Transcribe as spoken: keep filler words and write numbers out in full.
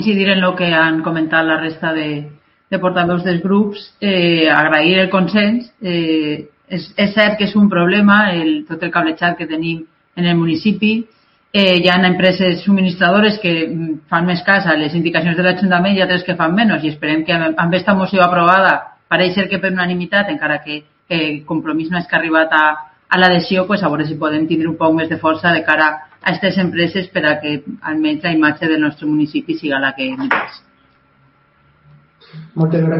incidir en el que han comentat la resta de, de portaveus dels grups, eh, agrair el consens. Eh, és, és cert que és un problema el, tot el cablejat que tenim en el municipi. Eh, hi ha empreses subministradores que fan més cas a les indicacions de l'Ajuntament i altres que fan menys, i esperem que amb aquesta moció aprovada, pareix ser que per unanimitat, encara que el compromís no és que ha arribat a, a l'adhesió, pues a veure si podem tindre un poc més de força de cara a aquestes empreses per a que almenys la imatge del nostre municipi siga la que mereix. Moltes gràcies.